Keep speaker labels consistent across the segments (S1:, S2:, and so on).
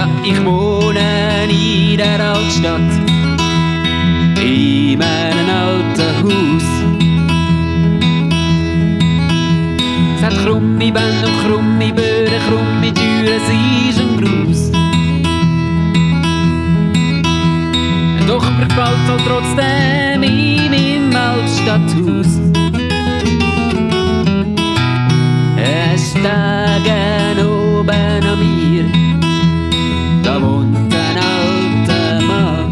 S1: Ja, ich wohne in der Altstadt, in meinem alten Haus. Es hat krumme Wände und krumme Böden, krumme Türen, es ist ein Gruß. Doch mir gefällt halt trotzdem in meinem Altstadthaus. Es Tage oben an mir, da wohnt ein alter Mann.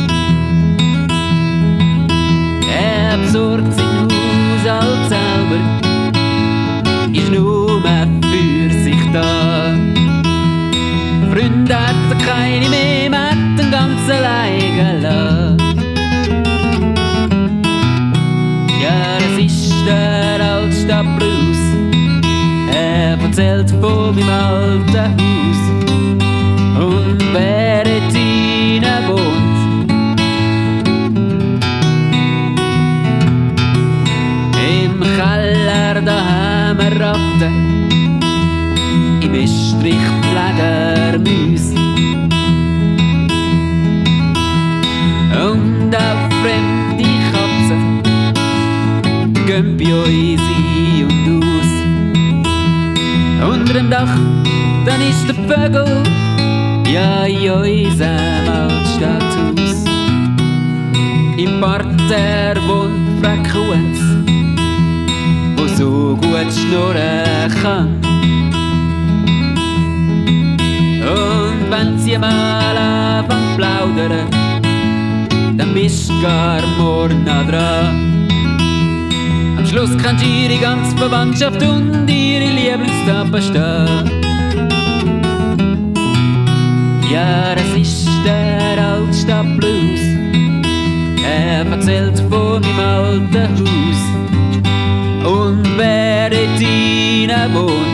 S1: Er besorgt sein Haushalt selber, ist nur für sich da. Freunde hat er keine mehr, man hat den ganz allein gelassen. Ja, das ist der Altstadtblues, er erzählt von meinem alten Haus. Und wer dort hinein wohnt, im Keller da haben wir Ratten, im Estrich Fledermäuse. Und auch fremde Katzen gehen bei uns ein und aus. Unter dem Dach, dann ist der Vögel, ja, in unserem Altstadthaus. Im Parterre wohnt Frequenz, wo so gut schnurren kann. Und wenn sie mal anfangen zu plaudern, dann bist du gar morgen dran. Am Schluss kannst du ihre ganze Verwandtschaft und ihre Lieblingstappen stehen. Ja, das ist der Altstadtblues, er erzählt von meinem alten Haus. Und wer dort hinein wohnt,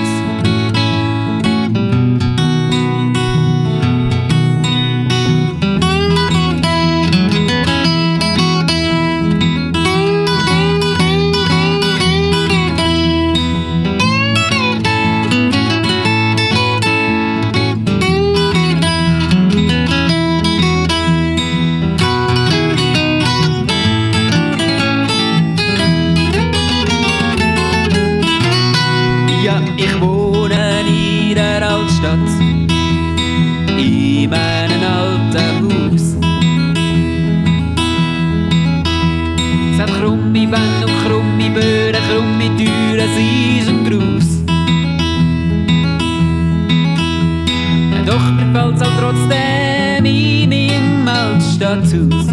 S1: ich wohne in der Altstadt, in meinem alten Haus. Es hat krumme Wände und krumme Böden, krumme Türen, es ist ein Gruß. Doch mir fällt's halt trotzdem in meinem Altstadthaus.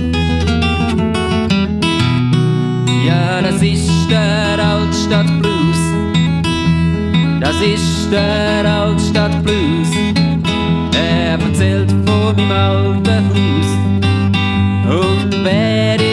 S1: Ja, das ist der Altstadtblues, das ist der Altstadtblues, er erzählt von meinem alten Haus. Und wer